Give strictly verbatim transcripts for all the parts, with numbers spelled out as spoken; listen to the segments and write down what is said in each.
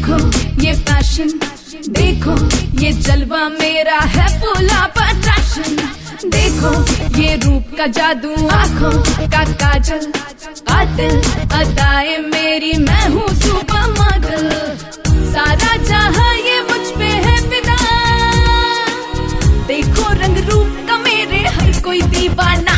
देखो ये फैशन, देखो ये जलवा मेरा है फुल ऑफ अट्रैक्शन। देखो ये रूप का जादू, आंखों का काजल, कातिल अदाएं मेरी, मैं हूँ सुपर मॉडल। सारा जहां ये मुझ पे है फिदा, देखो रंग रूप का मेरे हर कोई दीवाना।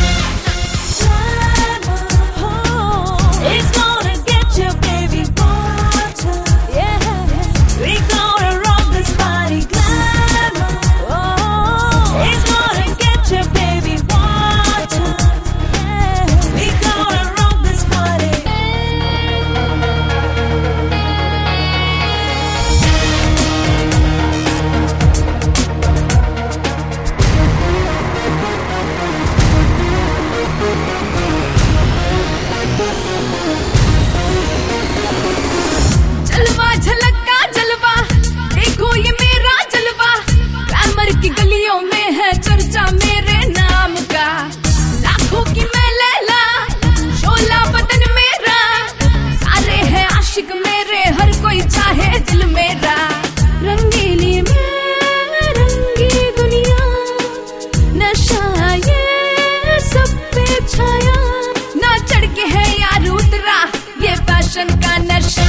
गलियों में है चर्चा मेरे नाम का, लाखों की मैं लैला, शोला बदन मेरा, सारे हैं आशिक मेरे, हर कोई चाहे दिल मेरा। रंगीली मैं रंगी दुनिया, नशा ये सब पे छाया, ना चढ़ के है यार उतरा ये फैशन का नशा।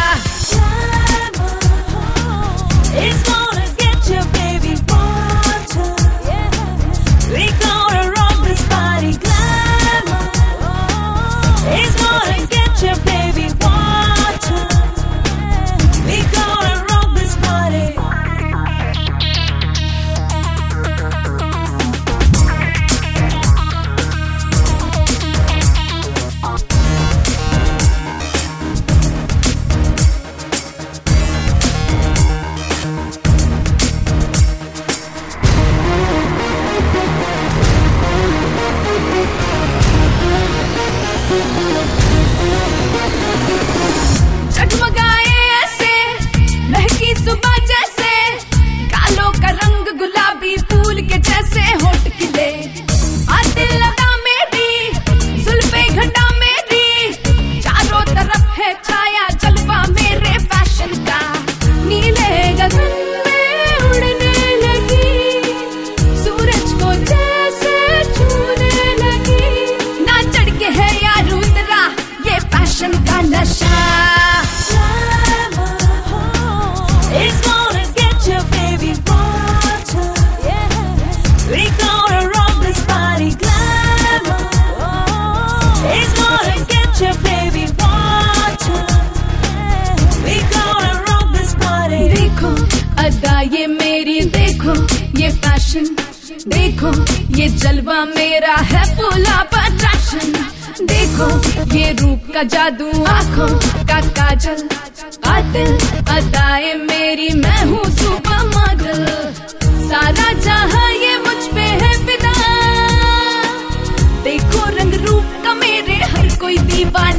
जगमगाए ऐसे महकी सुबह जैसे, गालों का रंग गुलाबी फूल के जैसे, होठ खिले दिल लगा मेरी, जुल्फे घटा मेरी, चारों तरफ है छाया जलवा मेरे फैशन का। नीले गगन में उड़ने लगी, सूरज को जैसे छूने लगी, ना चढ़ के है यार उतरा ये फैशन का नशा। देखो अदा ये मेरी, देखो ये फैशन, देखो ये जलवा मेरा है फुल ऑफ अट्रैक्शन। देखो ये रूप का जादू, आंखों का काजल, कातिल अदाएं मेरी, मैं हूँ सुपर मॉडल। सारा जहां ये मुझ पे है फिदा, देखो रंग रूप का मेरे हर कोई दीवाना।